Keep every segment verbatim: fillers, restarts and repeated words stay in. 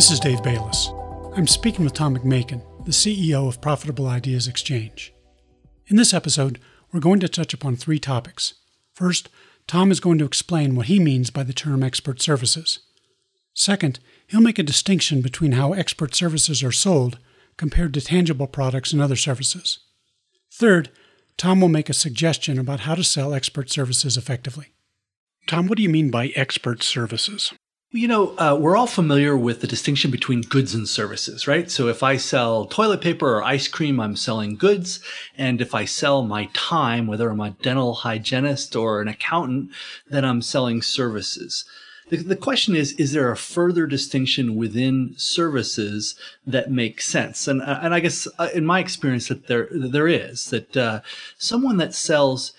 This is Dave Bayless. I'm speaking with Tom McMakin, the C E O of Profitable Ideas Exchange. In this episode, we're going to touch upon three topics. First, Tom is going to explain what he means by the term expert services. Second, he'll make a distinction between how expert services are sold compared to tangible products and other services. Third, Tom will make a suggestion about how to sell expert services effectively. Tom, what do you mean by expert services? You know, uh, we're all familiar with the distinction between goods and services, right? So if I sell toilet paper or ice cream, I'm selling goods. And if I sell my time, whether I'm a dental hygienist or an accountant, then I'm selling services. The, the question is, is there a further distinction within services that makes sense? And, uh, and I guess uh, in my experience that there, there is, that uh, someone that sells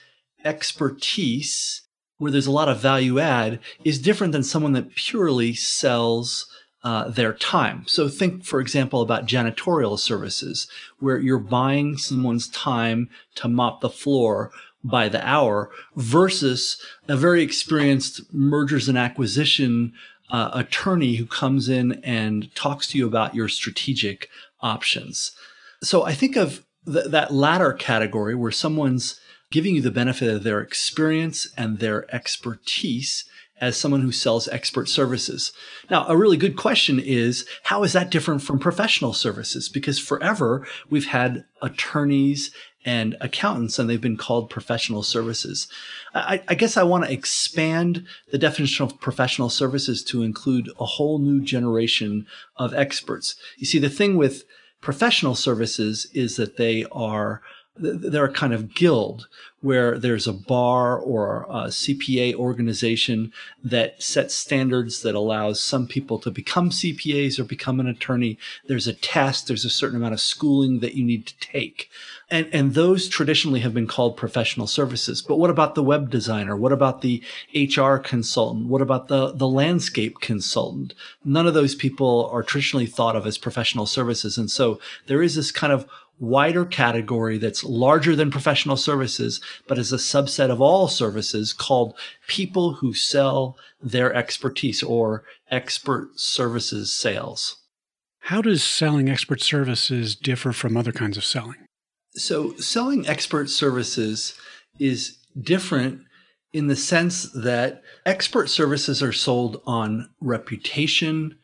expertise where there's a lot of value add is different than someone that purely sells uh, their time. So think, for example, about janitorial services, where you're buying someone's time to mop the floor by the hour versus a very experienced mergers and acquisition uh, attorney who comes in and talks to you about your strategic options. So I think of th- that latter category where someone's giving you the benefit of their experience and their expertise as someone who sells expert services. Now, a really good question is, how is that different from professional services? Because forever we've had attorneys and accountants, and they've been called professional services. I, I guess I want to expand the definition of professional services to include a whole new generation of experts. You see, the thing with professional services is that they are They're a kind of guild where there's a bar or a C P A organization that sets standards that allows some people to become C P As or become an attorney. There's a test. There's a certain amount of schooling that you need to take. And, and those traditionally have been called professional services. But what about the web designer? What about the H R consultant? What about the, the landscape consultant? None of those people are traditionally thought of as professional services. And so there is this kind of wider category that's larger than professional services, but is a subset of all services called people who sell their expertise or expert services sales. How does selling expert services differ from other kinds of selling? So selling expert services is different in the sense that expert services are sold on reputation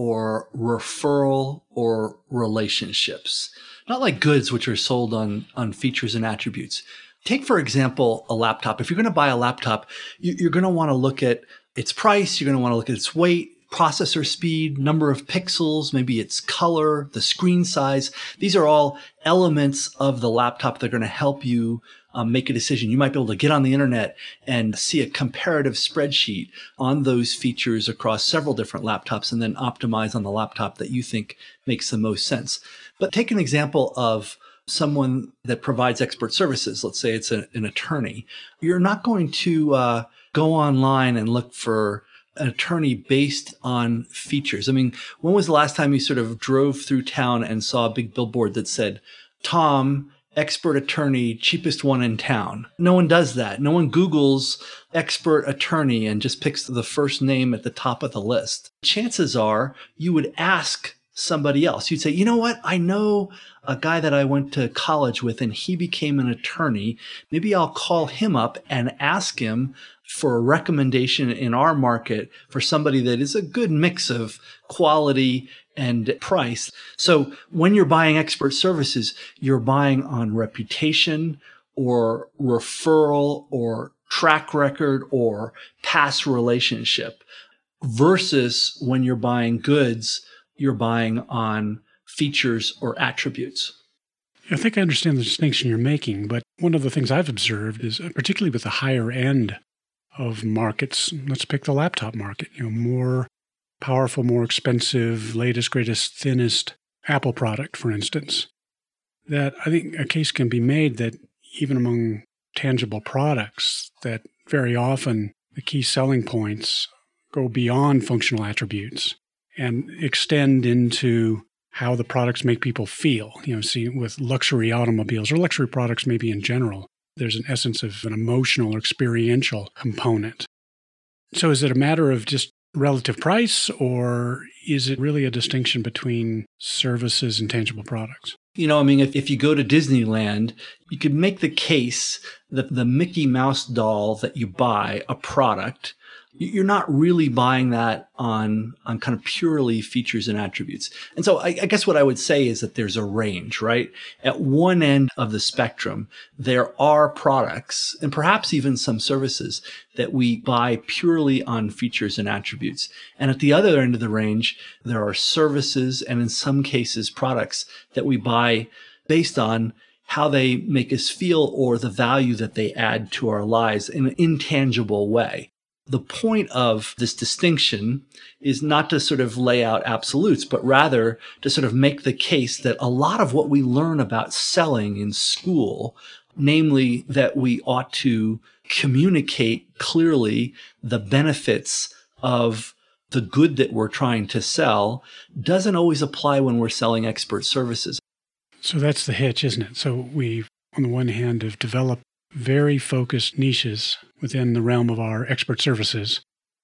or referral or relationships. Not like goods, which are sold on, on features and attributes. Take, for example, a laptop. If you're going to buy a laptop, you, you're going to want to look at its price. You're going to want to look at its weight, processor speed, number of pixels, maybe its color, the screen size. These are all elements of the laptop that are going to help you um, make a decision. You might be able to get on the internet and see a comparative spreadsheet on those features across several different laptops and then optimize on the laptop that you think makes the most sense. But take an example of someone that provides expert services. Let's say it's a, an attorney. You're not going to uh, go online and look for an attorney based on features. I mean, when was the last time you sort of drove through town and saw a big billboard that said, Tom, expert attorney, cheapest one in town? No one does that. No one Googles expert attorney and just picks the first name at the top of the list. Chances are you would ask somebody else. You'd say, you know what? I know a guy that I went to college with and he became an attorney. Maybe I'll call him up and ask him for a recommendation in our market for somebody that is a good mix of quality and price. So when you're buying expert services, you're buying on reputation or referral or track record or past relationship versus when you're buying goods, you're buying on features or attributes. I think I understand the distinction you're making, but one of the things I've observed is, uh, particularly with the higher end of markets, let's pick the laptop market, you know, more powerful, more expensive, latest, greatest, thinnest Apple product, for instance, that I think a case can be made that even among tangible products, that very often the key selling points go beyond functional attributes and extend into how the products make people feel. You know, see, with luxury automobiles or luxury products maybe in general, there's an essence of an emotional or experiential component. So is it a matter of just relative price, or is it really a distinction between services and tangible products? You know, I mean, if, if you go to Disneyland, you could make the case that the Mickey Mouse doll that you buy, a product, you're not really buying that on, on kind of purely features and attributes. And so I, I guess what I would say is that there's a range, right? At one end of the spectrum, there are products and perhaps even some services that we buy purely on features and attributes. And at the other end of the range, there are services and in some cases products that we buy based on how they make us feel or the value that they add to our lives in an intangible way. The point of this distinction is not to sort of lay out absolutes, but rather to sort of make the case that a lot of what we learn about selling in school, namely that we ought to communicate clearly the benefits of the good that we're trying to sell, doesn't always apply when we're selling expert services. So that's the hitch, isn't it? So we, on the one hand, have developed very focused niches within the realm of our expert services.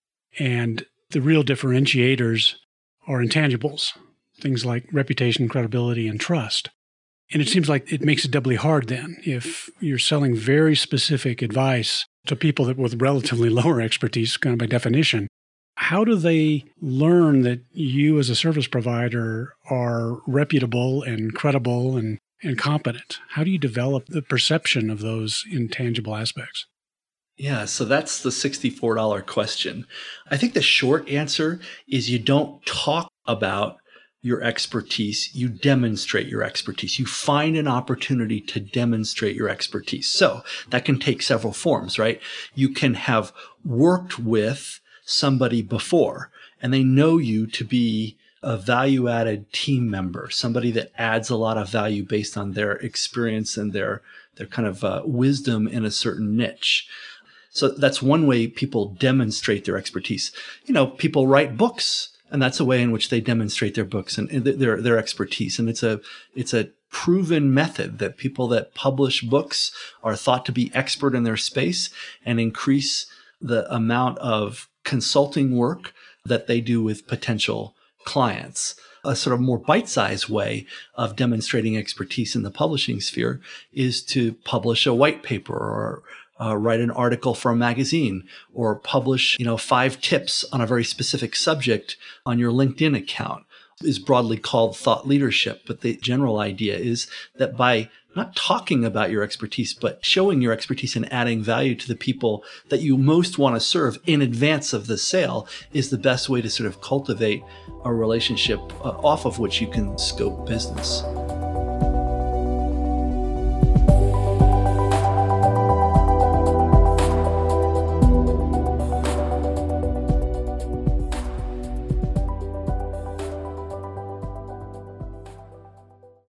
And the real differentiators are intangibles, things like reputation, credibility, and trust. And it seems like it makes it doubly hard then if you're selling very specific advice to people that with relatively lower expertise, kind of by definition. How do they learn that you as a service provider are reputable and credible and and competent? How do you develop the perception of those intangible aspects? Yeah, so that's the sixty-four dollars question. I think the short answer is you don't talk about your expertise, you demonstrate your expertise. You find an opportunity to demonstrate your expertise. So that can take several forms, right? You can have worked with somebody before and they know you to be a value-added team member, somebody that adds a lot of value based on their experience and their their kind of uh, wisdom in a certain niche. So that's one way people demonstrate their expertise. You know, people write books, and that's a way in which they demonstrate their books and their their expertise. And it's a it's a proven method that people that publish books are thought to be expert in their space and increase the amount of consulting work that they do with potential clients. A sort of more bite-sized way of demonstrating expertise in the publishing sphere is to publish a white paper or uh, write an article for a magazine or publish, you know, five tips on a very specific subject on your LinkedIn account. Is broadly called thought leadership. But the general idea is that by not talking about your expertise, but showing your expertise and adding value to the people that you most want to serve in advance of the sale is the best way to sort of cultivate a relationship uh, off of which you can scope business.